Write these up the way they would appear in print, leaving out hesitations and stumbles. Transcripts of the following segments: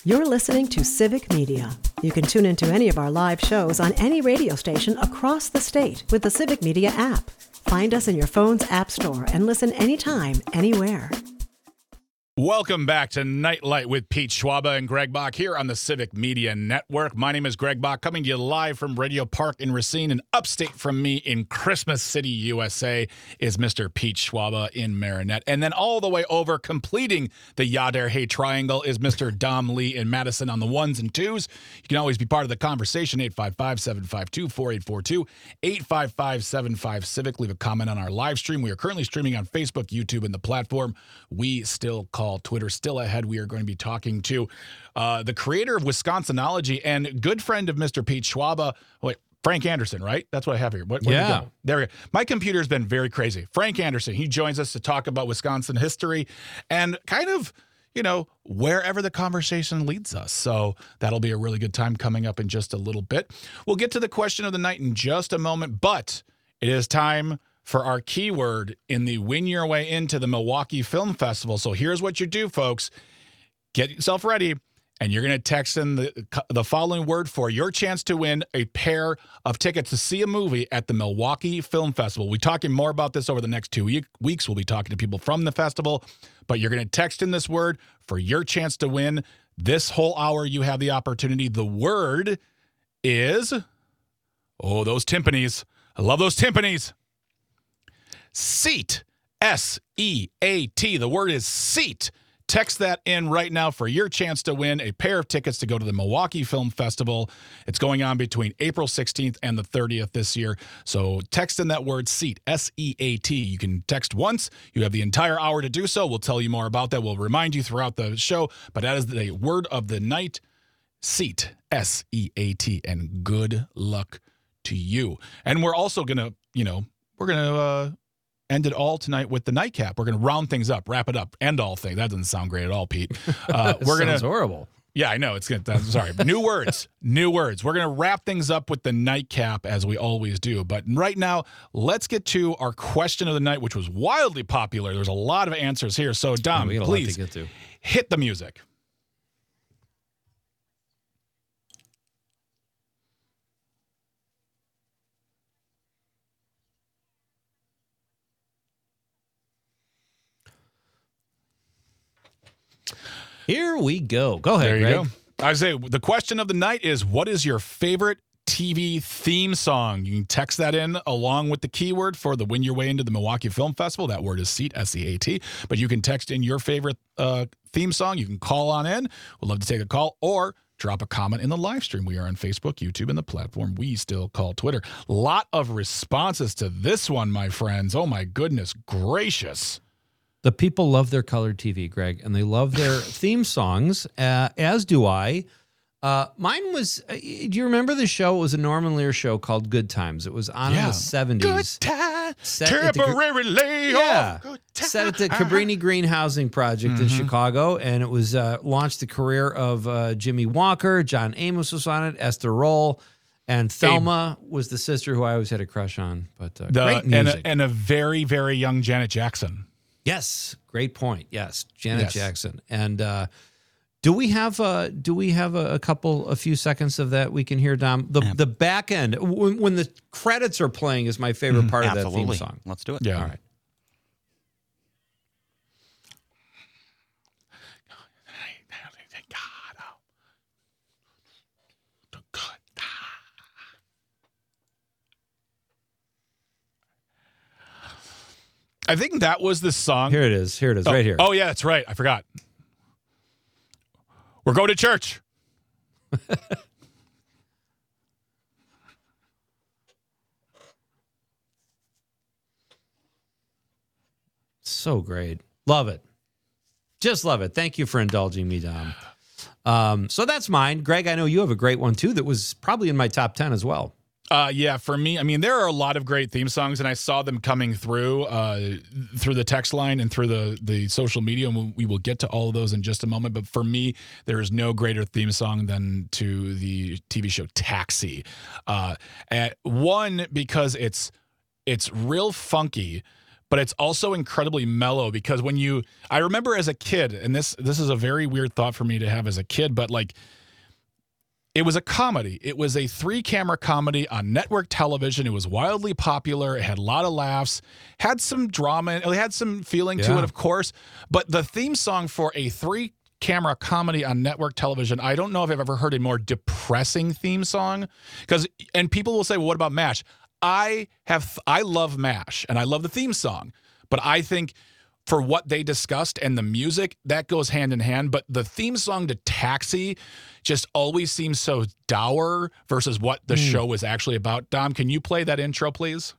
You're listening to Civic Media. You can tune into any of our live shows on any radio station across the state with the Civic Media app. Find us in your phone's app store and listen anytime, anywhere. Welcome back to Nightlight with Pete Schwaba and Greg Bach here on the Civic Media Network. My name is Greg Bach, coming to you live from Radio Park in Racine, and upstate from me in Christmas City, USA, is Mr. Pete Schwaba in Marinette. And then all the way over, completing the Yadare Hay Triangle, is Mr. Dom Lee in Madison on the ones and twos. You can always be part of the conversation, 855-752-4842, 855-75-CIVIC. Leave a comment on our live stream. We are currently streaming on Facebook, YouTube, and the platform we still call Twitter. Still ahead, we are going to be talking to the creator of Wisconsinology and good friend of Mr. Pete Schwaba. Wait, Frank Anderson, right? That's what I have here. Yeah. There we go. My computer's been very crazy. Frank Anderson, he joins us to talk about Wisconsin history and kind of, wherever the conversation leads us. So that'll be a really good time coming up in just a little bit. We'll get to the question of the night in just a moment, but it is time for our keyword in the Win Your Way into the Milwaukee Film Festival. So here's what you do, folks. Get yourself ready, and you're going to text in the following word for your chance to win a pair of tickets to see a movie at the Milwaukee Film Festival. We're talking more about this over the next 2 weeks. We'll be talking to people from the festival, but you're going to text in this word for your chance to win. This whole hour, you have the opportunity. The word is, those timpanis. I love those timpanis. Seat, S-E-A-T. The word is seat. Text that in right now for your chance to win a pair of tickets to go to the Milwaukee Film Festival. It's going on between April 16th and the 30th this year. So text in that word seat, S-E-A-T. You can text once. You have the entire hour to do so. We'll tell you more about that. We'll remind you throughout the show. But that is the word of the night, seat, S-E-A-T. And good luck to you. And we're also going to, end it all tonight with the nightcap. We're going to round things up, wrap it up, end all things. That doesn't sound great at all, Pete. Sounds horrible. Yeah, I know. It's good. Sorry. New words. We're going to wrap things up with the nightcap as we always do. But right now, let's get to our question of the night, which was wildly popular. There's a lot of answers here. So, Dom, please hit the music. Here we go. Go ahead, There you Greg. go. I say the question of the night is, what is your favorite TV theme song? You can text that in along with the keyword for the Win Your Way into the Milwaukee Film Festival. That word is seat, S-E-A-T. But you can text in your favorite theme song. You can call on in. We'd love to take a call, or drop a comment in the live stream. We are on Facebook, YouTube, and the platform we still call Twitter. Lot of responses to this one, my friends. Oh, my goodness gracious. The people love their colored TV, Greg, and they love their theme songs, as do I. Mine was, do you remember the show? It was a Norman Lear show called Good Times. It was on in the 70s. Good times, temporary layoff. Yeah, Good set at the Cabrini Green Housing Project in Chicago, and it was launched the career of Jimmy Walker. John Amos was on it, Esther Roll, and Thelma was the sister who I always had a crush on. But great music. And a very, very young Janet Jackson. Yes, great point. Yes, Janet Jackson. And do we have a few seconds of that we can hear, Dom? The back end when the credits are playing is my favorite part of that theme song. Let's do it. Yeah. All right. I think that was the song. Here it is, right here. Oh, yeah, that's right. I forgot. We're going to church. So great. Love it. Just love it. Thank you for indulging me, Dom. So that's mine. Greg, I know you have a great one, too, that was probably in my top 10 as well. Yeah, for me, I mean, there are a lot of great theme songs, and I saw them coming through the text line and through the social media, and we will get to all of those in just a moment. But for me, there is no greater theme song than to the TV show Taxi. One, because it's real funky, but it's also incredibly mellow because I remember as a kid, and this is a very weird thought for me to have as a kid, but like, it was a comedy. It was a 3-camera comedy on network television. It was wildly popular. It had a lot of laughs, had some drama, it had some feeling to it, of course. But the theme song for a 3-camera comedy on network television, I don't know if I've ever heard a more depressing theme song. And people will say, well, what about MASH? I love MASH, and I love the theme song. But I think for what they discussed and the music, that goes hand in hand. But the theme song to Taxi just always seems so dour versus what the show is actually about. Dom, can you play that intro, please?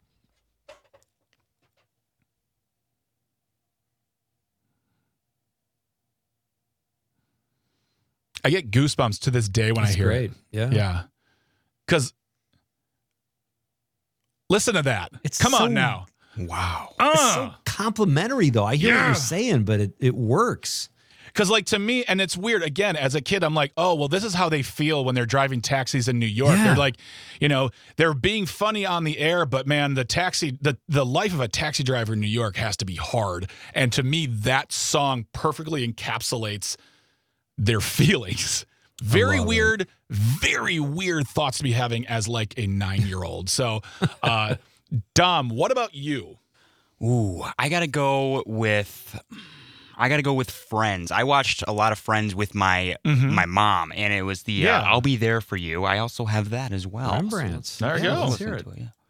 I get goosebumps to this day when I hear it. Yeah. Because listen to that. Come on now. Wow. It's so complimentary, though. I hear what you're saying, but it works. Because, like, to me, and it's weird, again, as a kid, I'm like, oh, well, this is how they feel when they're driving taxis in New York. They're like, they're being funny on the air, but, man, the life of a taxi driver in New York has to be hard. And to me, that song perfectly encapsulates their feelings. Very weird thoughts to be having as, like, a 9-year-old. So, Dom, what about you? Ooh, I gotta go with Friends. I watched a lot of Friends with my mom, and it was the I'll Be There For You. I also have that as well. Rembrandts. So, there you go. Let's hear it.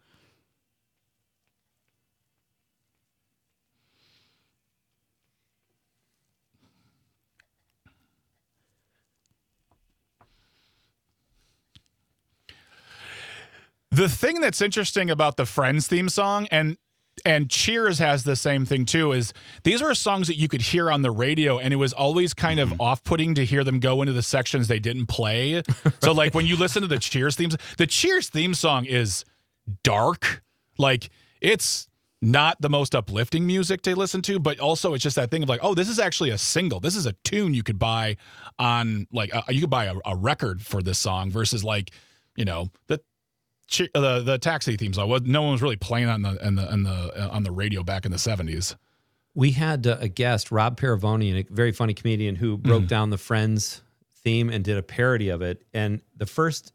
The thing that's interesting about the Friends theme song, and Cheers has the same thing too, is these were songs that you could hear on the radio, and it was always kind of off-putting to hear them go into the sections they didn't play. So like when you listen to the Cheers theme song is dark. Like, it's not the most uplifting music to listen to, but also it's just that thing of like, oh, this is actually a single. This is a tune you could buy on, like, you could buy a record for this song versus, like, the Taxi theme song. No one was really playing on the radio back in the 70s. We had a guest, Rob Paravoni, a very funny comedian who broke down the Friends theme and did a parody of it. And the first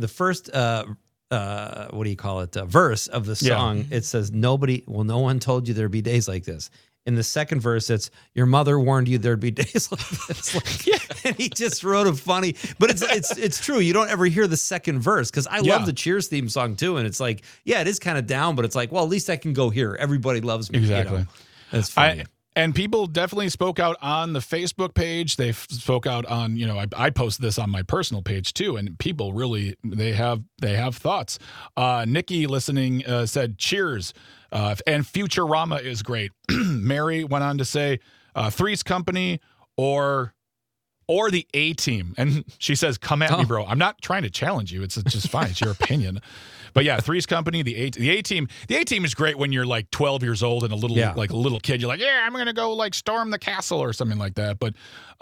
what do you call it? Verse of the song, it says, no one told you there'd be days like this. In the second verse, it's, your mother warned you there'd be days like this. And he just wrote a funny, but it's true. You don't ever hear the second verse, because I love the Cheers theme song too. And it's like, it is kind of down, but it's like, well, at least I can go here. Everybody loves me. Exactly. That's funny. And people definitely spoke out on the Facebook page. They spoke out on, I posted this on my personal page too, and people really, they have thoughts. Nikki listening said, Cheers. And Futurama is great. Mary went on to say, Three's Company or the A-Team. And she says, come at me, bro. I'm not trying to challenge you. It's just fine. It's your opinion. But yeah, Three's Company, the A-Team. The A-Team is great when you're like 12 years old and a little kid. You're like, I'm going to go like storm the castle or something like that. But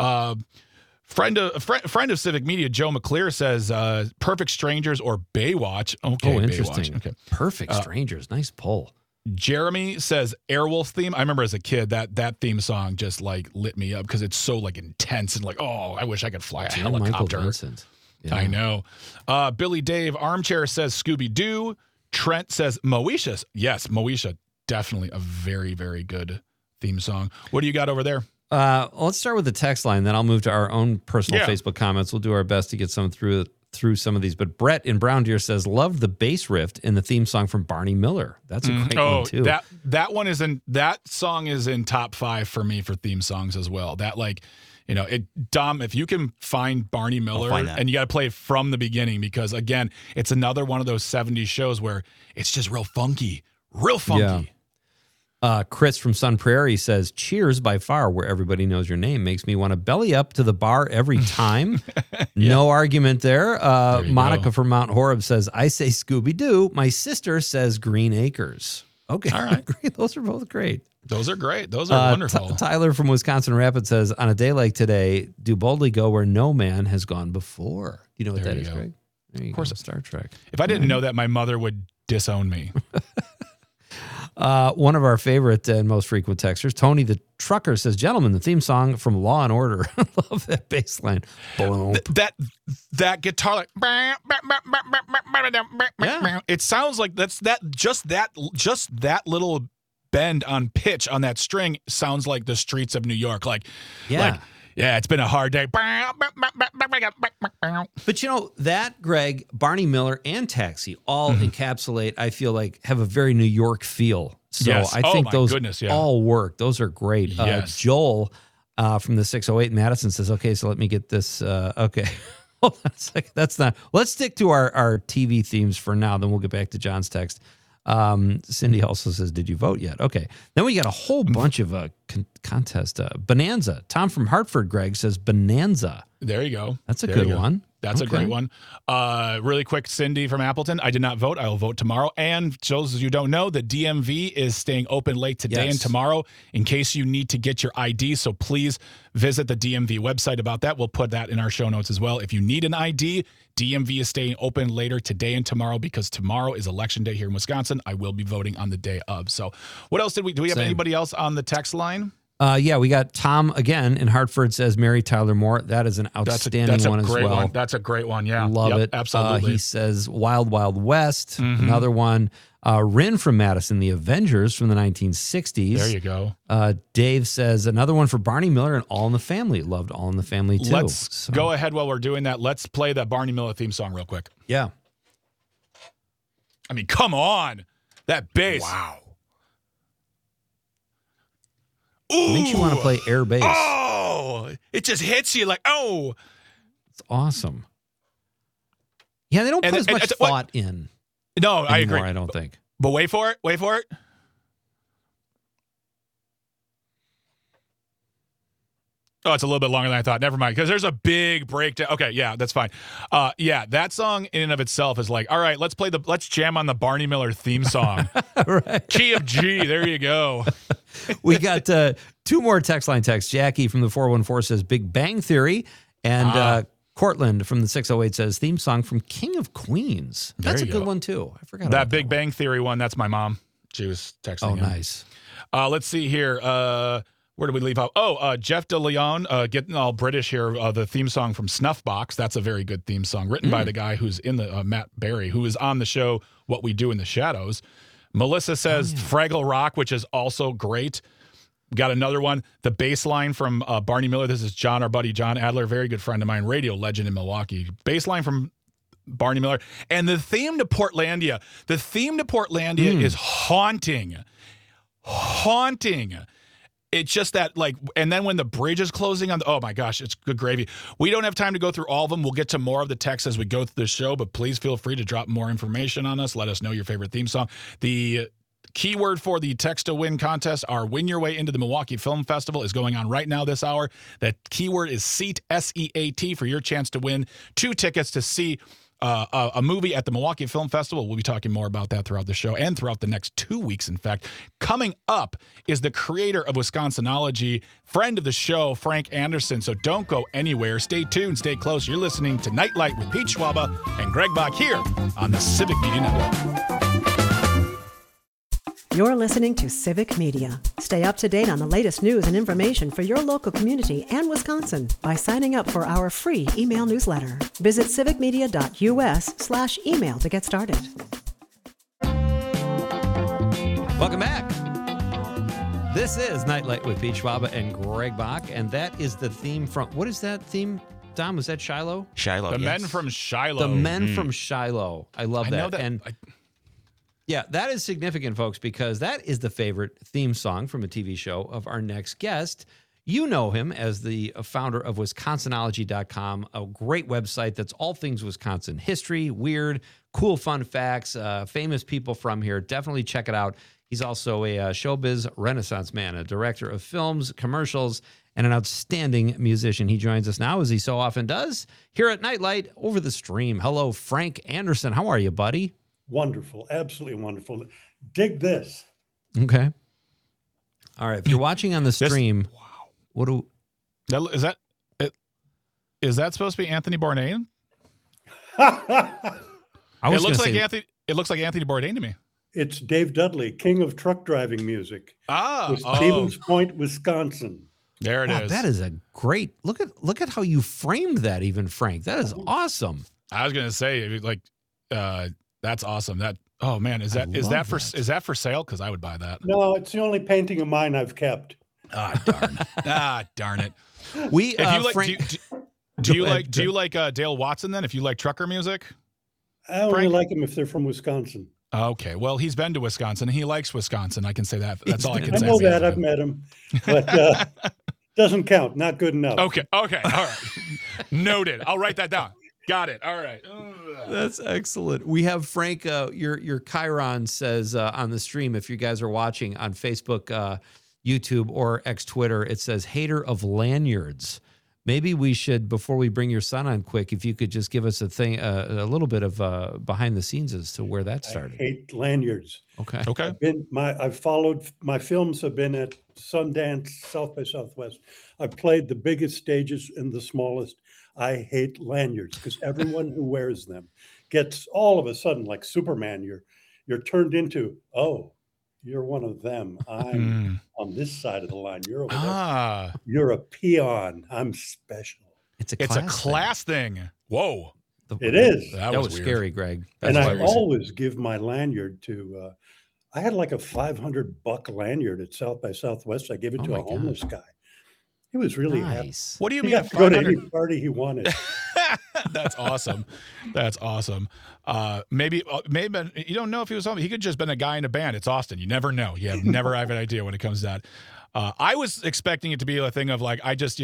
friend of Civic Media, Joe McClear, says Perfect Strangers or Baywatch. Okay, interesting. Baywatch. Okay. Perfect Strangers. Nice pull. Jeremy says Airwolf theme. I remember as a kid that theme song just like lit me up because it's so like intense and like, oh, I wish I could fly a helicopter. Yeah. I know. Billy Dave Armchair says Scooby-Doo. Trent says Moesha. Yes, Moesha, definitely a very, very good theme song. What do you got over there? Let's start with the text line, then I'll move to our own personal Facebook comments. We'll do our best to get some through some of these. But Brett in Brown Deer says, love the bass riff in the theme song from Barney Miller. That's a great one too. That song is in top 5 for me for theme songs as well. That, like, Dom, if you can find Barney Miller, and you got to play it from the beginning, because again, it's another one of those 70s shows where it's just real funky. Yeah. Chris from Sun Prairie says, Cheers by far, where everybody knows your name, makes me want to belly up to the bar every time. No argument there. Monica from Mount Horeb says, I say Scooby-Doo. My sister says Green Acres. Okay. All right. Those are both great. Those are great. Those are wonderful. Tyler from Wisconsin Rapids says, on a day like today, do boldly go where no man has gone before. You know what that is, Greg? There you go. Of course, Star Trek. If I didn't know that, my mother would disown me. One of our favorite and most frequent texters, Tony the Trucker, says, "Gentlemen, the theme song from Law and Order." I love that bass line. That guitar, like, it sounds like just that little bend on pitch on that string sounds like the streets of New York. Yeah, it's been a hard day. But that, Greg, Barney Miller, and Taxi all encapsulate, I feel like, have a very New York feel. So yes. I think those yeah. all work. Those are great. Yes. Joel from the 608 Madison says, okay, so let me get this. Okay. Hold on a second. That's not. Let's stick to our TV themes for now. Then we'll get back to John's text. Cindy also says, did you vote yet? Okay. Then we got a whole bunch of contest. Bonanza. Tom from Hartford, Greg, says Bonanza. There you go. That's a good one. That's a great one. Really quick, Cindy from Appleton. I did not vote. I will vote tomorrow. And those of you who don't know, the DMV is staying open late today and tomorrow in case you need to get your ID. So please visit the DMV website about that. We'll put that in our show notes as well. If you need an ID, DMV is staying open later today and tomorrow because tomorrow is election day here in Wisconsin. I will be voting on the day of. So what else do we have? Anybody else on the text line? Yeah, we got Tom again in Hartford says Mary Tyler Moore. That is an outstanding one as well. That's a great one. Yeah. Love it. Absolutely. He says Wild Wild West, another one. Rin from Madison, The Avengers from the 1960s. There you go. Dave says another one for Barney Miller and All in the Family. Loved All in the Family too. Let's go ahead while we're doing that. Let's play that Barney Miller theme song real quick. Yeah. I mean, come on. That bass. Wow. Ooh. Makes you want to play air bass. Oh, it just hits you like, oh. It's awesome. Yeah, they don't put as much thought in. No, anymore, I agree. I don't think. But wait for it. Wait for it. Oh, it's a little bit longer than I thought. Never mind, because there's a big breakdown. Okay, yeah, that's fine. Yeah, that song in and of itself is like, all right, let's jam on the Barney Miller theme song. Right. Key of G. There you go. We got two more text line texts. Jackie from the 414 says Big Bang Theory, and Cortland from the 608 says theme song from King of Queens. That's a good one too. I forgot that Big Bang Theory one. That's my mom. She was texting. Oh, nice. Let's see here. Where did we leave off? Oh, Jeff DeLeon, getting all British here. The theme song from Snuffbox. That's a very good theme song, written by the guy who's in the Matt Berry, who is on the show What We Do in the Shadows. Melissa says Fraggle Rock, which is also great. Got another one. The bass line from Barney Miller. This is John, our buddy John Adler, very good friend of mine, radio legend in Milwaukee. Bass line from Barney Miller. And the theme to Portlandia. The theme to Portlandia is haunting. Haunting. It's just that, like, and then when the bridge is closing on, oh my gosh, it's good gravy. We don't have time to go through all of them. We'll get to more of the text as we go through the show, but please feel free to drop more information on us. Let us know your favorite theme song. The keyword for the Text to Win contest, our Win Your Way into the Milwaukee Film Festival, is going on right now this hour. That keyword is SEAT, S-E-A-T, for your chance to win 2 tickets to see a movie at the Milwaukee Film Festival. We'll be talking more about that throughout the show and throughout the next 2 weeks, in fact. Coming up is the creator of Wisconsinology, friend of the show, Frank Anderson. So don't go anywhere. Stay tuned. Stay close. You're listening to Nightlight with Pete Schwaba and Greg Bach here on the Civic Media Network. You're listening to Civic Media. Stay up to date on the latest news and information for your local community and Wisconsin by signing up for our free email newsletter. Visit civicmedia.us/email to get started. Welcome back. This is Nightlight with Pete Schwaba and Greg Bach, and that is the theme from, what is that theme, Dom? Was that Shiloh? Shiloh, The Men from Shiloh. The Men from Shiloh. I love that. I know that. And yeah, that is significant, folks, because that is the favorite theme song from a TV show of our next guest. You know him as the founder of Wisconsinology.com, a great website that's all things Wisconsin history, weird, cool, fun facts, famous people from here. Definitely check it out. He's also a showbiz renaissance man, a director of films, commercials, and an outstanding musician. He joins us now, as he so often does, here at Nightlight over the stream. Hello, Frank Anderson. How are you, buddy? Wonderful. Absolutely wonderful. Dig this. Okay. All right. If you're watching on the stream, what do... Is that supposed to be Anthony Bourdain? It looks like Anthony Bourdain to me. It's Dave Dudley, king of truck driving music. Ah, Stevens Point, Wisconsin. There it is. That is a great look at how you framed that, even Frank. That is awesome. I was gonna say, like, that's awesome. That man, is that for sale? Because I would buy that. No, it's the only painting of mine I've kept. Darn it. We do you like Dale Watson then? If you like trucker music, I only like them if they're from Wisconsin. Okay, well, he's been to Wisconsin. He likes Wisconsin. I can say that. That's all I can say. I know that. I've met him, but doesn't count. Not good enough. Okay, all right. Noted. I'll write that down. Got it. All right. That's excellent. We have Frank. Your Chiron says on the stream, if you guys are watching on Facebook, YouTube, or X Twitter, it says hater of lanyards. Maybe we should, before we bring your son on quick, if you could just give us a little bit of behind the scenes as to where that started. I hate lanyards. Okay. I've followed, my films have been at Sundance, South by Southwest. I've played the biggest stages and the smallest. I hate lanyards because everyone who wears them gets all of a sudden, like Superman, you're turned into, oh, you're one of them. I'm on this side of the line. You're over there. You're a peon. I'm special. It's a class thing. Whoa. It is. That was scary, Greg. And I always give my lanyard to, I had like a $500 lanyard at South by Southwest. I gave it to a homeless guy. He was really happy. What do you He mean? got to go to any party he wanted. That's awesome. That's awesome. Maybe you don't know if he was home. He could just been a guy in a band. It's Austin. You never know. You have never have an idea when it comes to that. I was expecting it to be a thing of like, I just,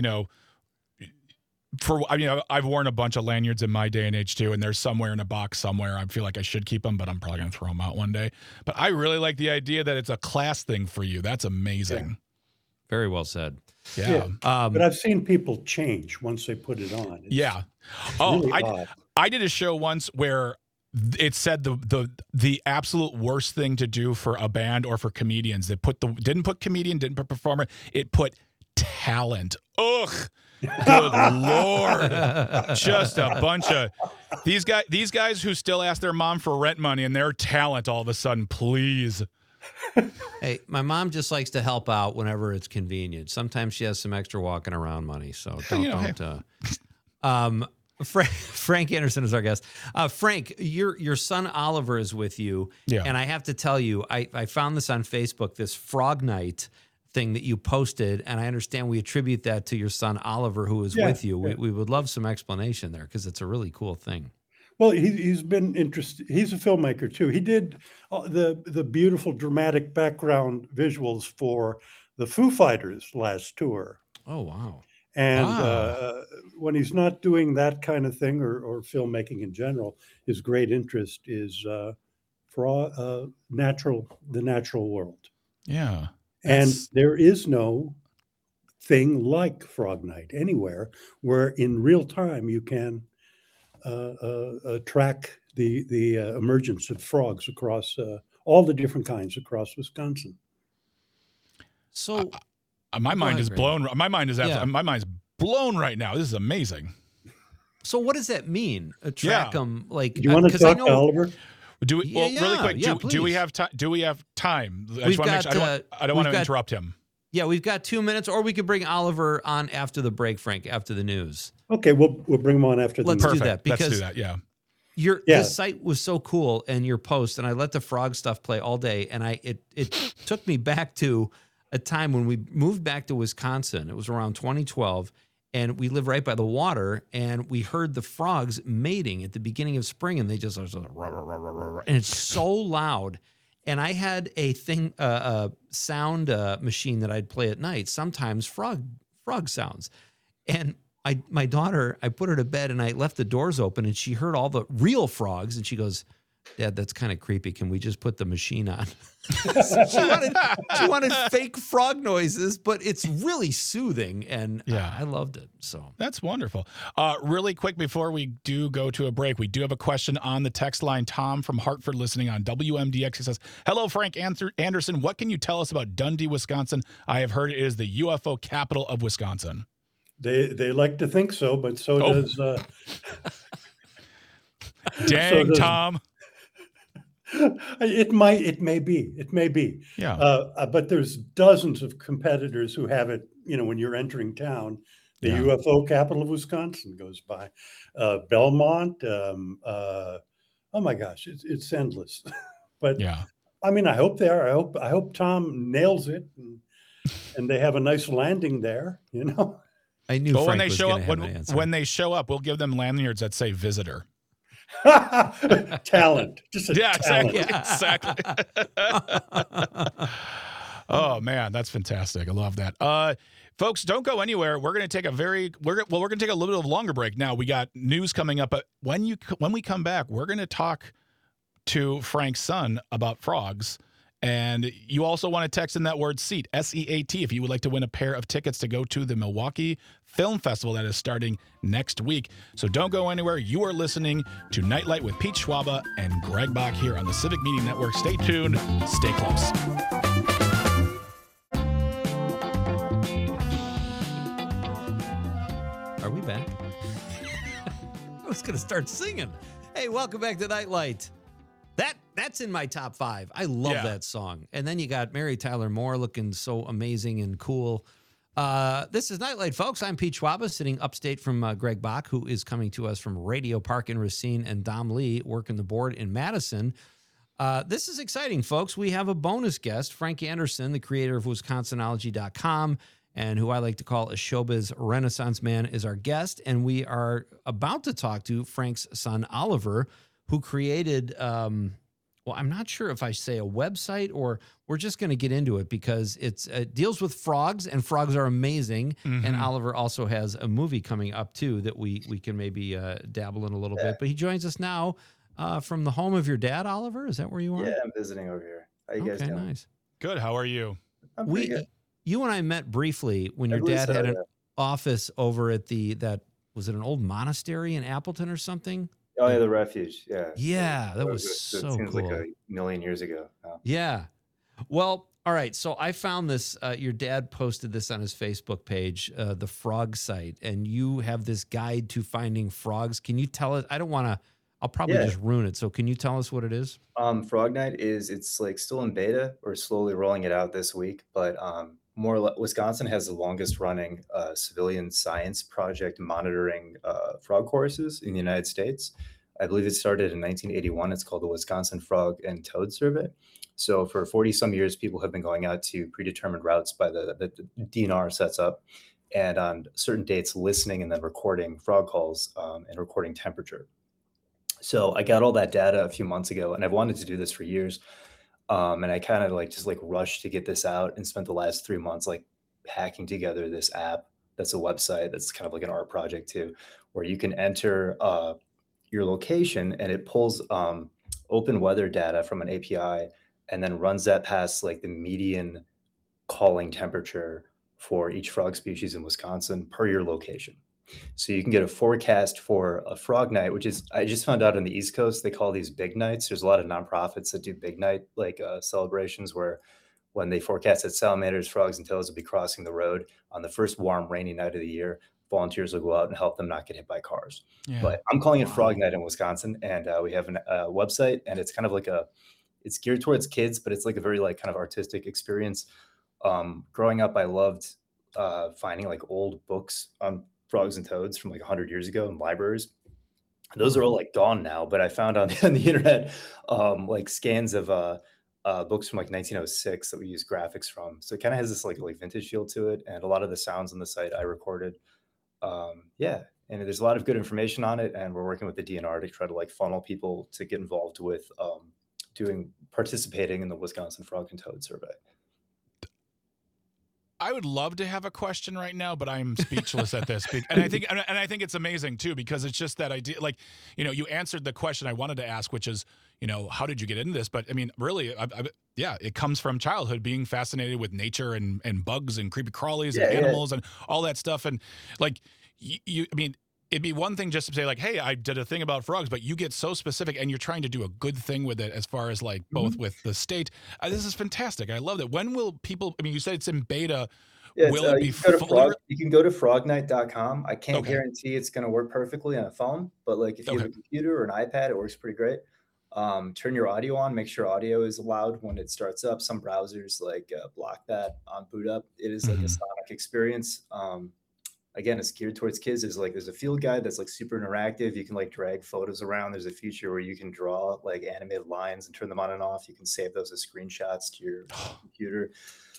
I've worn a bunch of lanyards in my day and age too, and there's somewhere in a box somewhere. I feel like I should keep them, but I'm probably going to throw them out one day. But I really like the idea that it's a class thing for you. That's amazing. Yeah. Very well said. Yeah. But I've seen people change once they put it on. It's really I did a show once where it said the absolute worst thing to do for a band or for comedians. Didn't put comedian, didn't put performer. It put talent. Ugh. Good Lord. Just a bunch of these guys who still ask their mom for rent money and their talent all of a sudden, please. Hey, my mom just likes to help out whenever it's convenient. Sometimes she has some extra walking around money, so don't. Frank Anderson is our guest. Frank, your son Oliver is with you, and I have to tell you, I found this on Facebook, this Frog Night thing that you posted, and I understand we attribute that to your son Oliver, who is with you. Yeah. We would love some explanation there because it's a really cool thing. Well, he's been interested. He's a filmmaker too. He did the beautiful dramatic background visuals for the Foo Fighters last tour. Oh, wow. And when he's not doing that kind of thing or filmmaking in general, his great interest is for the natural world. Yeah. And there is no thing like Frog Night anywhere where in real time you can track the emergence of frogs across all the different kinds across Wisconsin. So my mind is blown. My mind is my mind's blown right now. This is amazing. So what does that mean? Track them like? Do you want to talk to Oliver? Do we? Well, really quick. Do we have time? Do we have time? I don't want to interrupt him. Yeah, we've got 2 minutes, or we could bring Oliver on after the break, Frank, after the news. Okay, we'll bring him on after the news. Let's do that because let's do that. Yeah. This site was so cool, and your post, and I let the frog stuff play all day, and it took me back to a time when we moved back to Wisconsin. It was around 2012, and we live right by the water, and we heard the frogs mating at the beginning of spring, and they just and it's so loud. And I had a sound machine that I'd play at night, sometimes frog sounds. And my daughter, I put her to bed and I left the doors open and she heard all the real frogs and she goes, "Dad, that's kind of creepy. Can we just put the machine on?" So she wanted fake frog noises, but it's really soothing, and I loved it. So that's wonderful. Really quick before we do go to a break, we do have a question on the text line. Tom from Hartford listening on WMDX. He says, "Hello, Frank Anderson. What can you tell us about Dundee, Wisconsin? I have heard it is the UFO capital of Wisconsin." They like to think so, but so does. Dang, Tom. It may be. Yeah. But there's dozens of competitors who have it. When you're entering town, the UFO capital of Wisconsin goes by, Belmont. Oh my gosh, it's endless. But yeah. I mean, I hope they are. I hope Tom nails it, and they have a nice landing there. I knew. But Frank when they was show gonna up, have an answer. when they show up, we'll give them lanyards that say visitor. Talent, just a talent. Exactly. Oh man, that's fantastic. I love that. Folks, don't go anywhere. We're going to take a little bit of a longer break. Now we got news coming up, but when we come back, we're going to talk to Frank's son about frogs. And you also want to text in that word SEAT, S-E-A-T, if you would like to win a pair of tickets to go to the Milwaukee Film Festival that is starting next week. So don't go anywhere. You are listening to Nightlight with Pete Schwaba and Greg Bach here on the Civic Media Network. Stay tuned. Stay close. Are we back? I was going to start singing. Hey, welcome back to Nightlight. That's in my top 5. I love that song. And then you got Mary Tyler Moore looking so amazing and cool. This is Nightlight, folks. I'm Pete Schwaba, sitting upstate from Greg Bach, who is coming to us from Radio Park in Racine, and Dom Lee working the board in Madison. This is exciting, folks. We have a bonus guest, Frank Anderson, the creator of WisconsiNology.com, and who I like to call a showbiz renaissance man, is our guest. And we are about to talk to Frank's son, Oliver, who created, well, I'm not sure if I say a website or we're just going to get into it because it deals with frogs, and frogs are amazing. Mm-hmm. And Oliver also has a movie coming up, too, that we can maybe dabble in a little bit. But he joins us now from the home of your dad, Oliver. Is that where you are? Yeah, I'm visiting over here. How you guys doing? Nice. Good. How are you? I'm pretty good. You and I met briefly when your dad had an office over at was it an old monastery in Appleton or something? Oh, yeah, the Refuge. Yeah. Yeah, that was so cool. It seems like a million years ago. Oh. Yeah. Well, all right. So I found this. Your dad posted this on his Facebook page, the frog site, and you have this guide to finding frogs. Can you tell us? I don't want to. I'll probably just ruin it. So can you tell us what it is? Frog Night it's like still in beta. We're slowly rolling it out this week, but Wisconsin has the longest running civilian science project monitoring frog choruses in the United States. I believe it started in 1981. It's called the Wisconsin Frog and Toad Survey. So for 40 some years, people have been going out to predetermined routes by the DNR sets up, and on certain dates listening and then recording frog calls and recording temperature. So I got all that data a few months ago, and I've wanted to do this for years. And I kind of just rushed to get this out and spent the last 3 months hacking together this app. That's a website that's kind of like an art project too, where you can enter your location and it pulls open weather data from an API and then runs that past the median calling temperature for each frog species in Wisconsin per your location. So you can get a forecast for a frog night, which is, I just found out on the East Coast, they call these big nights. There's a lot of nonprofits that do big night celebrations where when they forecast that salamanders, frogs, and toads will be crossing the road on the first warm, rainy night of the year, volunteers will go out and help them not get hit by cars. Yeah. But I'm calling it Frog Night in Wisconsin, and we have a website, and it's kind of it's geared towards kids, but it's a very kind of artistic experience. Growing up, I loved finding old books on frogs and toads from 100 years ago in libraries. Those are all gone now, but I found on the internet scans of books from 1906 that we use graphics from. So it kind of has this vintage feel to it, and a lot of the sounds on the site I recorded. And there's a lot of good information on it, and we're working with the DNR to try to funnel people to get involved with participating in the Wisconsin Frog and Toad Survey. I would love to have a question right now, but I'm speechless at this. And I think it's amazing too, because it's just that idea, you answered the question I wanted to ask, which is, how did you get into this? But I mean, really, it comes from childhood, being fascinated with nature and bugs and creepy crawlies and animals and all that stuff. And it'd be one thing just to say hey, I did a thing about frogs, but you get so specific and you're trying to do a good thing with it as far as both with the state. This is fantastic. I love that. When will people, you said it's in beta. Yeah, will it be you can go to frognight.com. I can't guarantee it's going to work perfectly on a phone, but if you have a computer or an iPad, it works pretty great. Turn your audio on, make sure audio is allowed when it starts up. Some browsers like block that on boot up. It is like a sonic experience. Again, it's geared towards kids. There's a field guide that's like super interactive. You can like drag photos around. There's a feature where you can draw like animated lines and turn them on and off. You can save those as screenshots to your computer.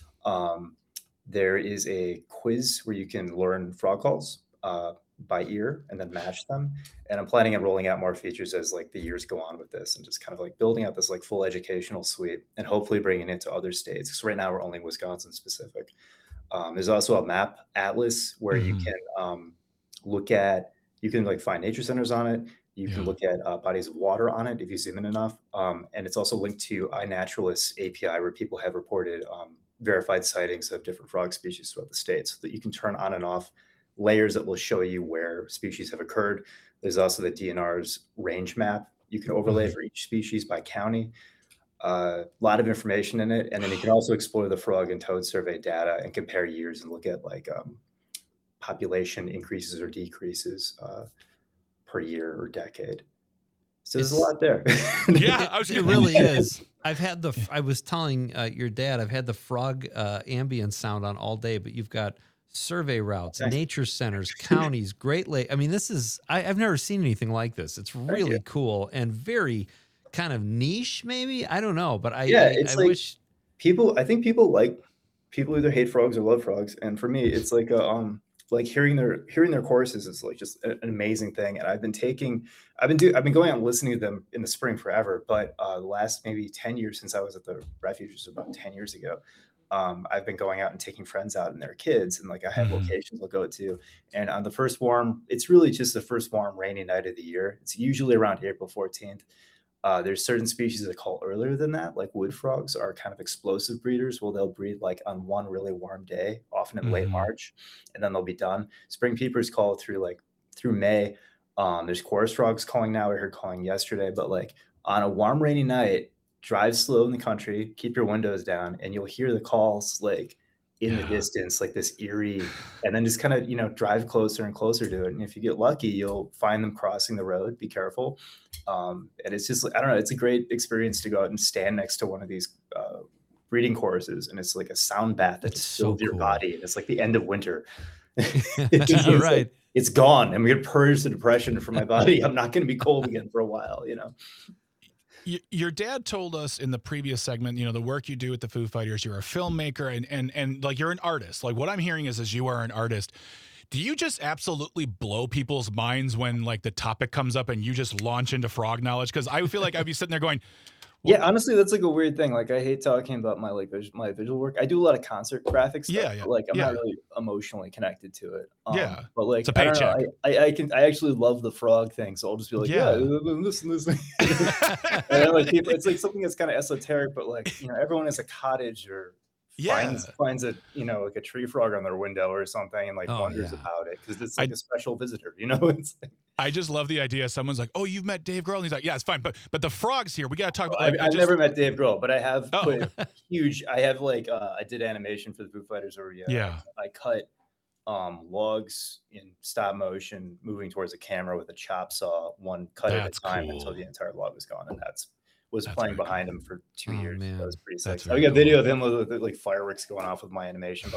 There is a quiz where you can learn frog calls by ear and then match them. And I'm planning on rolling out more features as like the years go on with this, and just kind of like building out this like full educational suite and hopefully bringing it to other states. Because right now we're only Wisconsin specific. There's also a map atlas where you can you can like find nature centers on it. You can look at bodies of water on it if you zoom in enough. And it's also linked to iNaturalist API, where people have reported verified sightings of different frog species throughout the state, so that you can turn on and off layers that will show you where species have occurred. There's also the DNR's range map. You can overlay for each species by county. A lot of information in it. And then you can also explore the frog and toad survey data and compare years and look at like population increases or decreases per year or decade. So there's a lot there. Yeah, it really is. I was telling your dad, I've had the frog ambient sound on all day, but you've got survey routes, nature centers, counties, Great Lake. I mean, I've never seen anything like this. It's really cool and very kind of niche, maybe. I don't know, but I wish I think people either hate frogs or love frogs. And for me, it's like like hearing their courses is like just an amazing thing. And I've been going out and listening to them in the spring forever. But the last maybe 10 years since I was at the refuge, which was about 10 years ago, I've been going out and taking friends out and their kids, and like I have locations I'll go to. And on the first warm, it's really just the first warm rainy night of the year. It's usually around April 14th. There's certain species that call earlier than that, like wood frogs are kind of explosive breeders. Well, they'll breed like on one really warm day, often in late March, and then they'll be done. Spring peepers call through May. There's chorus frogs calling now. I heard calling yesterday, but like on a warm rainy night, drive slow in the country, keep your windows down, and you'll hear the calls like in the distance, like this eerie, and then just kind of, drive closer and closer to it. And if you get lucky, you'll find them crossing the road. Be careful. And it's just, I don't know, it's a great experience to go out and stand next to one of these breeding courses. And it's like a sound bath that just fills your body. And it's like the end of winter. Right. It's gone. I'm going to purge the depression from my body. I'm not going to be cold again for a while, Your dad told us in the previous segment, the work you do with the Foo Fighters, you're a filmmaker and like you're an artist. Like what I'm hearing is you are an artist. Do you just absolutely blow people's minds when like the topic comes up and you just launch into frog knowledge? Because I feel like I'd be sitting there going, yeah, honestly, that's like a weird thing. Like I hate talking about my my visual work. I do a lot of concert graphic stuff. Yeah. But, like I'm not really emotionally connected to it. But like it's a paycheck. I actually love the frog thing, so I'll just be like, listen. And then, like people, it's like something that's kind of esoteric, but like everyone has a cottage or finds a like a tree frog on their window or something and like wonders about it because it's like a special visitor. It's like, I just love the idea. Someone's like, "Oh, you've met Dave Grohl," and he's like, "Yeah, it's fine." But the frogs here, we got to talk about. I've never met Dave Grohl, but I have put huge. I have like I did animation for the Foo Fighters over. I cut logs in stop motion, moving towards a camera with a chop saw, one cut at a time until the entire log was gone, and that's playing behind him for 2 years. Man. That was pretty sick. I got video of him with like fireworks going off with my animation.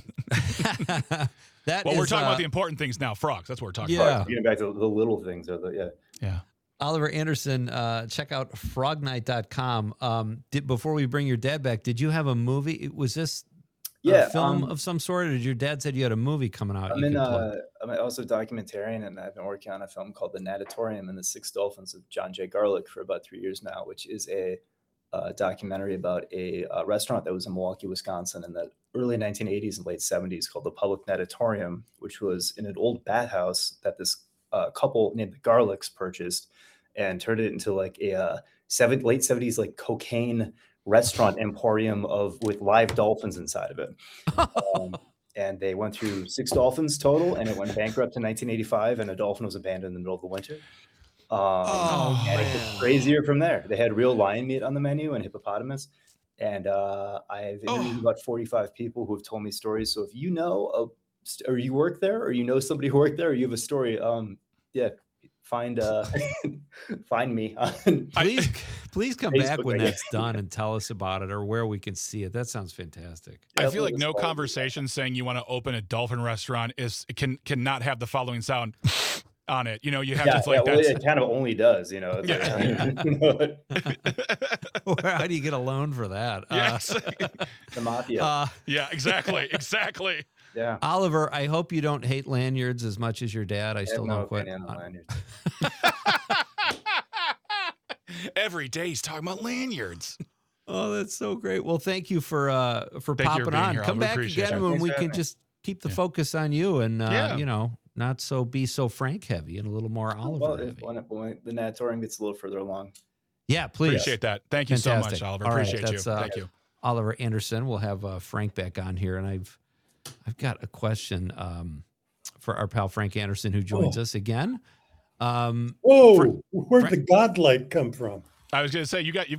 We're talking about the important things now. Frogs. That's what we're talking about. Getting back to the little things. Yeah. Oliver Anderson, check out frognight.com. Before we bring your dad back, did you have a movie? Was this a film of some sort, or did your dad said you had a movie coming out? I'm also a documentarian, and I've been working on a film called The Natatorium and the Six Dolphins of John J. Garlick for about 3 years now, which is a documentary about a restaurant that was in Milwaukee, Wisconsin in the early 1980s and late 70s called the Public Natatorium, which was in an old bathhouse that this couple named the Garlicks purchased and turned it into like a late 70s like cocaine restaurant emporium with live dolphins inside of it. And they went through 6 dolphins total, and it went bankrupt in 1985, and a dolphin was abandoned in the middle of the winter. And it gets crazier from there. They had real lion meat on the menu and hippopotamus. And I've interviewed about 45 people who have told me stories. So if you know or you work there, or you know somebody who worked there, or you have a story, find me on Please come Facebook, back when I that's guess. done and tell us about it or where we can see it. That sounds fantastic. I feel like it's no fun. conversation saying you want to open a dolphin restaurant cannot have the following sound on it. You know, you have to like well, that's it kind of only does, you know. It's like, How do you get a loan for that? yes. the mafia. Yeah, exactly. Yeah. Oliver, I hope you don't hate lanyards as much as your dad. I still no don't quite. opinion on lanyards. Every day he's talking about lanyards. Oh, that's so great. Well, thank you for Thank you for popping being on. here, Come Oliver. back Appreciate again it. when Thanks we for can having me. just keep the focus on you and Yeah. you know, not be so Frank heavy and a little more Oliver Well, heavy. when the Nat touring gets a little further along. Yeah, please. Appreciate that. Thank you so Fantastic. much, Oliver. All right, Appreciate you. that's, Thank you. Oliver Anderson. We'll have Frank back on here, and I've got a question for our pal Frank Anderson, who joins us again. Whoa, where'd the godlight come from? I was gonna say you've got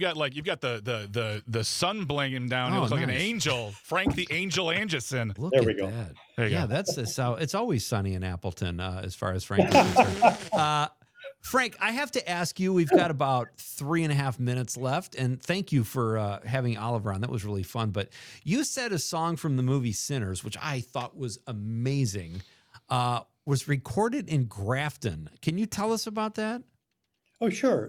the sun blinging down. It Oh, looks like an nice. angel, Frank the Angel Anderson. Look There at we go. that. There you Yeah, go. that's how it's always sunny in Appleton as far as Frank is concerned. Frank, I have to ask you, we've got about 3.5 minutes left, and thank you for having Oliver on. That was really fun. But you said a song from the movie Sinners, which I thought was amazing, was recorded in Grafton. Can you tell us about that? Oh, sure.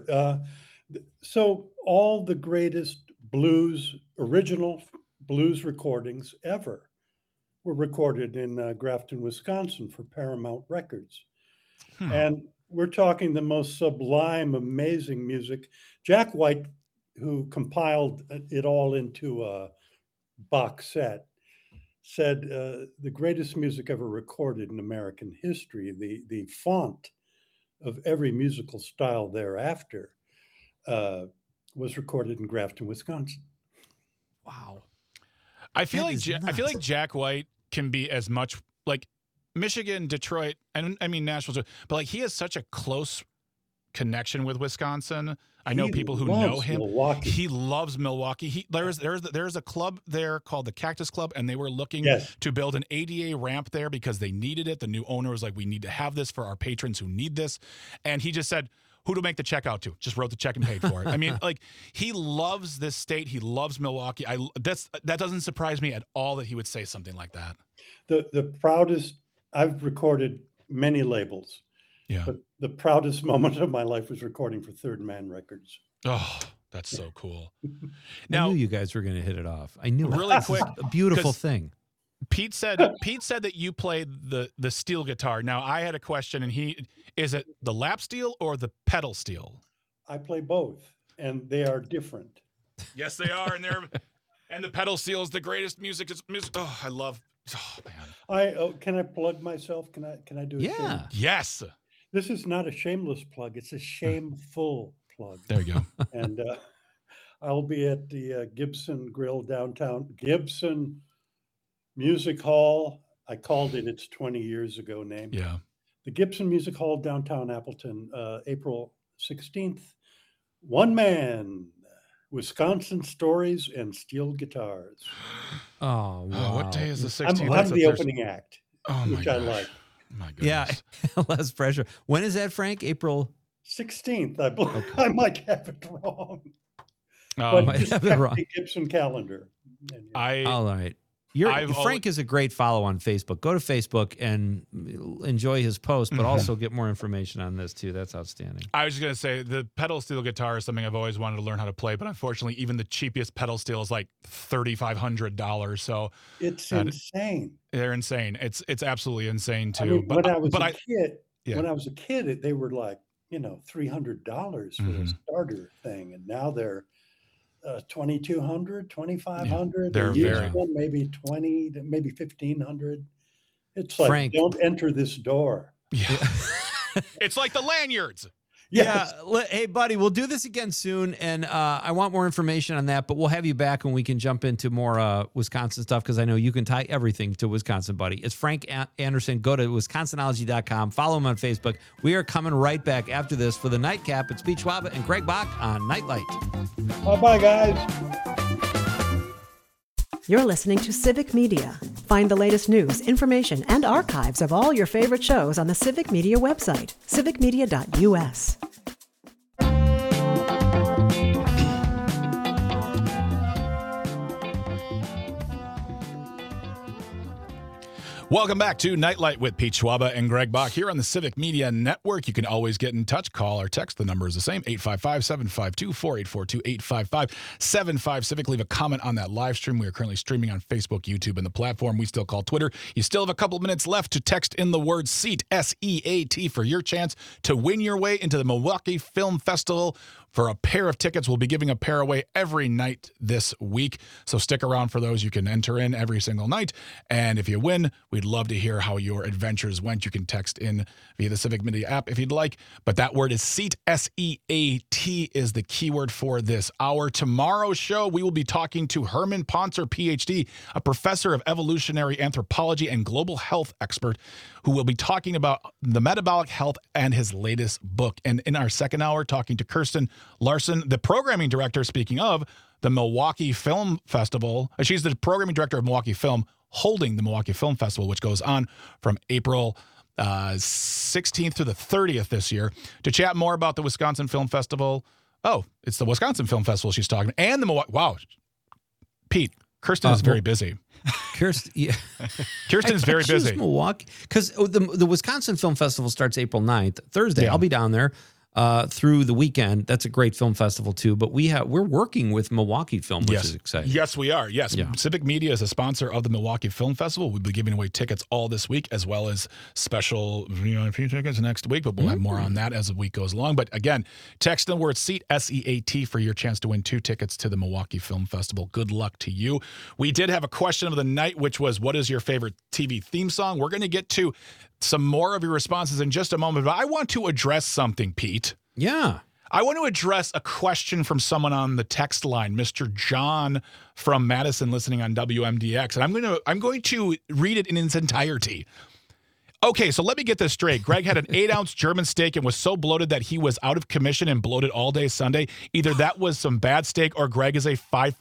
So all the greatest original blues recordings ever were recorded in Grafton, Wisconsin for Paramount Records. And we're talking the most sublime, amazing music. Jack White, who compiled it all into a box set, said the greatest music ever recorded in American history, the font of every musical style thereafter, was recorded in Grafton, Wisconsin. Wow. I feel That like is I feel nuts. like Jack White can be as much like Michigan, Detroit, and I mean Nashville too, but like he has such a close connection with Wisconsin. I know He people who know loves him. Milwaukee. He loves Milwaukee. There's a club there called the Cactus Club, and they were looking Yes. to build an ADA ramp there because they needed it. The new owner was like, "We need to have this for our patrons who need this," and he just said, "Who to make the check out to?" Just wrote the check and paid for it. I mean, like he loves this state. He loves Milwaukee. That doesn't surprise me at all that he would say something like that. The proudest, I've recorded many labels, Yeah. but the proudest moment of my life was recording for Third Man Records. Oh, that's so cool. I Now, knew you guys were going to hit it off. I knew it. Really This is quick, a beautiful 'cause- thing. Pete said that you played the steel guitar. Now I had a question, and is it the lap steel or the pedal steel? I play both, and they are different. Yes, they are, and the pedal steel is the greatest music. Oh, I love. Oh man. Can I plug myself? Can I do it? Yeah. Yes. This is not a shameless plug. It's a shameful plug. There you go. And I'll be at the Gibson Grill downtown, Gibson Music Hall. I called it its 20 years ago name. Yeah. The Gibson Music Hall downtown Appleton, April 16th. One man, Wisconsin stories and steel guitars. Oh, wow. Oh, what day is the I'm 16th? That's a the Thursday. opening act, Oh my which I gosh. like. My Yeah, goodness. less pressure. When is that, Frank? April? 16th. I might have it wrong. Um, might just have it check wrong. the Gibson calendar. And, All right. I've Frank is a great follow on Facebook. Go to Facebook and enjoy his post, but also get more information on this too. That's outstanding. I was just going to say the pedal steel guitar is something I've always wanted to learn how to play, but unfortunately, even the cheapest pedal steel is like $3,500. So it's That- insane. they're insane. It's absolutely insane too. I mean, when I was a kid, yeah. when I was a kid, they were like, $300 for Mhm. a starter thing, and now they're $2,200, $2,500. they're The used very- one, maybe $20, maybe $1,500. It's like, Frank- don't enter this door. Yeah. It's like the lanyards. Yes. Yeah. Hey, buddy, we'll do this again soon. And I want more information on that, but we'll have you back when we can jump into more Wisconsin stuff because I know you can tie everything to Wisconsin, buddy. It's Frank Anderson. Go to wisconsinology.com. Follow him on Facebook. We are coming right back after this for the Nightcap. It's Pete Schwab and Greg Bach on Nightlight. Bye-bye, guys. You're listening to Civic Media. Find the latest news, information, and archives of all your favorite shows on the Civic Media website, civicmedia.us. Welcome back to Nightlight with Pete Schwaba and Greg Bach here on the Civic Media Network. You can always get in touch, call or text. The number is the same, 855-752-4842, 855-75-CIVIC. Leave a comment on that live stream. We are currently streaming on Facebook, YouTube, and the platform we still call Twitter. You still have a couple minutes left to text in the word SEAT, S-E-A-T, for your chance to win your way into the Milwaukee Film Festival for a pair of tickets. We'll be giving a pair away every night this week, so stick around for those. You can enter in every single night, and if you win, we'd love to hear how your adventures went. You can text in via the Civic Media app if you'd like, but that word is SEAT, S-E-A-T, is the keyword for this hour. Tomorrow's show, we will be talking to Herman Ponzer, PhD, a professor of evolutionary anthropology and global health expert, who will be talking about the metabolic health and his latest book. And in our second hour, talking to Kirsten Larson, the programming director, speaking of the Milwaukee Film Festival. She's the programming director of Milwaukee Film, holding the Milwaukee Film Festival, which goes on from April 16th to the 30th this year. To chat more about the Wisconsin Film Festival. Oh, it's the Wisconsin Film Festival she's talking about. And the Milwaukee. Wow. Pete, Kirsten is very busy. Kirsten is very busy. Milwaukee, because the Wisconsin Film Festival starts April 9th, Thursday. Yeah. I'll be down there through the weekend. That's a great film festival too. But we're working with Milwaukee Film, which is exciting. Yes, we are. Yes, yeah. Civic Media is a sponsor of the Milwaukee Film Festival. We'll be giving away tickets all this week, as well as special VIP tickets next week. But we'll have more on that as the week goes along. But again, text the word SEAT, S-E-A-T, for your chance to win 2 tickets to the Milwaukee Film Festival. Good luck to you. We did have a question of the night, which was, what is your favorite TV theme song? We're going to get to some more of your responses in just a moment, but I want to address something, Pete. Yeah. I want to address a question from someone on the text line, Mr. John from Madison, listening on WMDX, and I'm going to read it in its entirety. Okay, so let me get this straight. Greg had an 8-ounce German steak and was so bloated that he was out of commission and bloated all day Sunday. Either that was some bad steak, or Greg is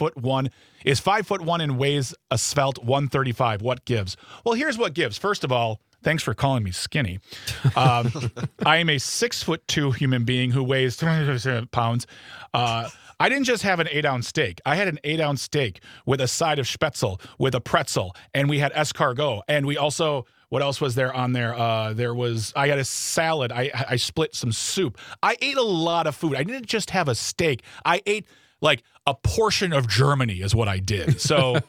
5'1", and weighs a svelte 135. What gives? Well, here's what gives. First of all, thanks for calling me skinny. I am a 6'2" human being who weighs 200 pounds. I didn't just have an 8-ounce steak. I had an 8-ounce steak with a side of Spätzle, with a pretzel, and we had escargot. And we also, what else was there on there? I had a salad. I split some soup. I ate a lot of food. I didn't just have a steak. I ate like a portion of Germany is what I did. So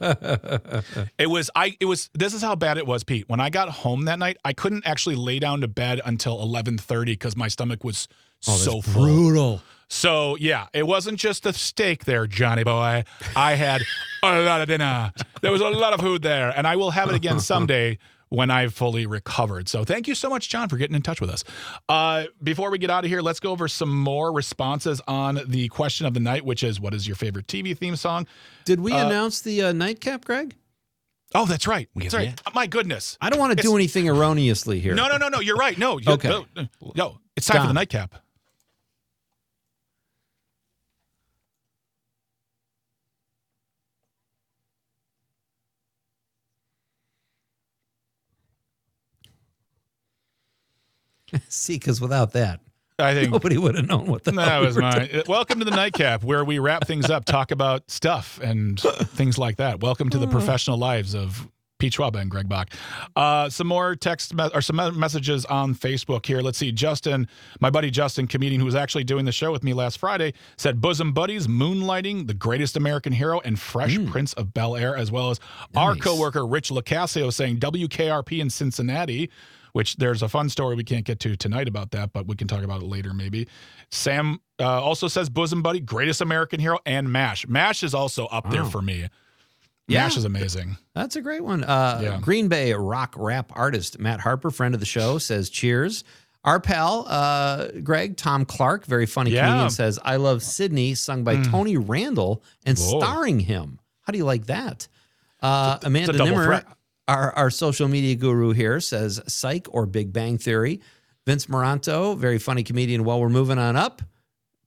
this is how bad it was, Pete. When I got home that night, I couldn't actually lay down to bed until 11:30 because my stomach was so full. Brutal. So yeah, it wasn't just the steak there, Johnny boy. I had a lot of dinner. There was a lot of food there, and I will have it again someday when I've fully recovered. So thank you so much, John, for getting in touch with us. Before we get out of here, let's go over some more responses on the question of the night, which is, what is your favorite TV theme song? Did we announce the nightcap, Greg? Oh, that's right. That's right. My goodness. I don't want to do anything erroneously here. No. You're right. No. Okay. No. It's time for the nightcap. See, because without that, I think nobody would have known what the hell was mine. Welcome to the nightcap, where we wrap things up, talk about stuff and things like that. Welcome to the professional lives of Pete Schwaba and Greg Bach. Some more some messages on Facebook here. Let's see. Justin, my buddy Justin, comedian who was actually doing the show with me last Friday, said Bosom Buddies, Moonlighting, The Greatest American Hero, and Fresh Prince of Bel-Air, as well as our coworker Rich Lacasio saying WKRP in Cincinnati, which there's a fun story we can't get to tonight about that, but we can talk about it later maybe. Sam also says Bosom Buddy, Greatest American Hero, and MASH. MASH is also up there for me. MASH is amazing. That's a great one. Green Bay rock rap artist Matt Harper, friend of the show, says cheers. Our pal, Greg, Tom Clark, very funny comedian, says, I Love Sydney, sung by Tony Randall and starring him. How do you like that? Amanda Nimmer, our social media guru here, says Psych or Big Bang Theory. Vince Moranto, very funny comedian. While we're moving on up,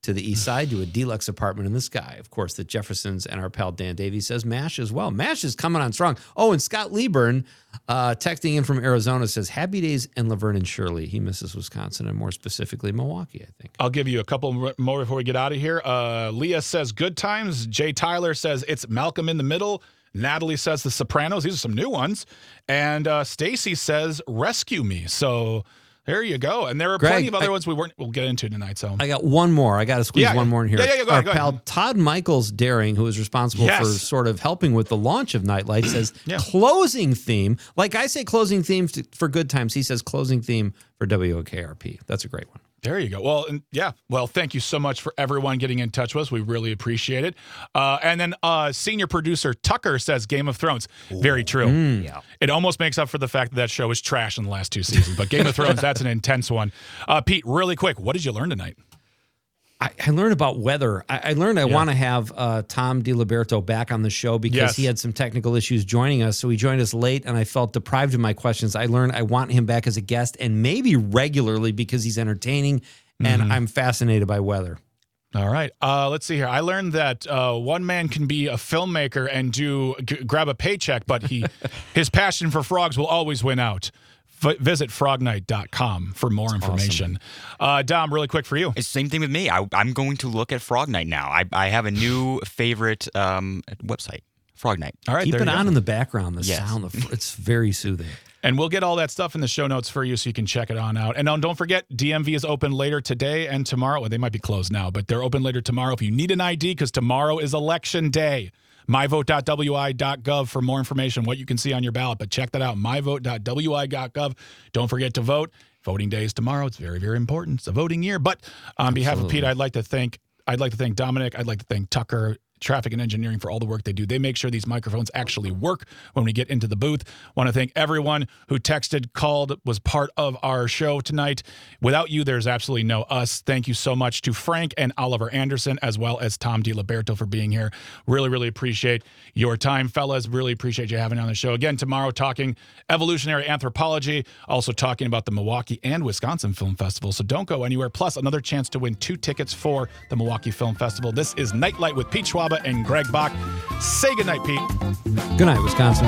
to the east side to a deluxe apartment in the sky. Of course, the Jeffersons and our pal Dan Davies says MASH as well. MASH is coming on strong. Oh, and Scott Lieburn, texting in from Arizona, says happy days in Laverne and Shirley. He misses Wisconsin and more specifically Milwaukee, I think. I'll give you a couple more before we get out of here. Leah says good times. Jay Tyler says it's Malcolm in the Middle. Natalie says The Sopranos. These are some new ones. And Stacy says Rescue Me. So there you go. And there are plenty of other ones we'll get into tonight. So I got one more. I got to squeeze one more in here. Yeah, go Our ahead. pal Todd Michaels Daring, who is responsible for sort of helping with the launch of Nightlight, says closing theme. Like I say closing theme for Good Times, he says closing theme for WOKRP. That's a great one. There you go. Well, thank you so much for everyone getting in touch with us. We really appreciate it. And then senior producer Tucker says Game of Thrones. Very true. Yeah. It almost makes up for the fact that show was trash in the last 2 seasons. But Game of Thrones, that's an intense one. Pete, really quick, what did you learn tonight? I learned about weather. I learned I want to have Tom DiLiberto back on the show because he had some technical issues joining us. So he joined us late, and I felt deprived of my questions. I learned I want him back as a guest and maybe regularly because he's entertaining, and I'm fascinated by weather. All right. Let's see here. I learned that one man can be a filmmaker and grab a paycheck, but his passion for frogs will always win out. Visit frognight.com for more information. Awesome. Dom, really quick for you. It's the same thing with me. I'm going to look at Frog Night now. I have a new favorite website, Frog Night. All right, keep it on in the background. The sound, it's very soothing. And we'll get all that stuff in the show notes for you so you can check it on out. And don't forget, DMV is open later today and tomorrow. Well, they might be closed now, but they're open later tomorrow if you need an ID because tomorrow is Election Day. myvote.wi.gov for more information, what you can see on your ballot. But check that out, myvote.wi.gov. Don't forget to vote. Voting day is tomorrow. It's very, very important. It's a voting year. But on behalf of Pete, I'd like to thank Dominic. I'd like to thank Tucker, Traffic and Engineering for all the work they do. They make sure these microphones actually work when we get into the booth. Want to thank everyone who texted, called, was part of our show tonight. Without you, there's absolutely no us. Thank you so much to Frank and Oliver Anderson, as well as Tom DiLiberto for being here. Really, really appreciate your time, fellas. Really appreciate you having me on the show. Again, tomorrow talking evolutionary anthropology, also talking about the Milwaukee and Wisconsin Film Festival. So don't go anywhere. Plus, another chance to win 2 tickets for the Milwaukee Film Festival. This is Nightlight with Pete Schwab and Greg Bach. Say goodnight, Pete. Good night, Wisconsin.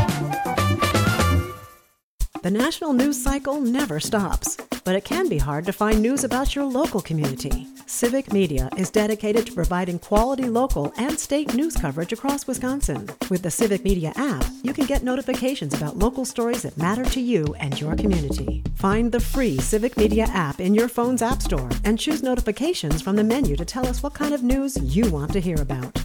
The national news cycle never stops, but it can be hard to find news about your local community. Civic Media is dedicated to providing quality local and state news coverage across Wisconsin. With the Civic Media app, you can get notifications about local stories that matter to you and your community. Find the free Civic Media app in your phone's app store and choose notifications from the menu to tell us what kind of news you want to hear about.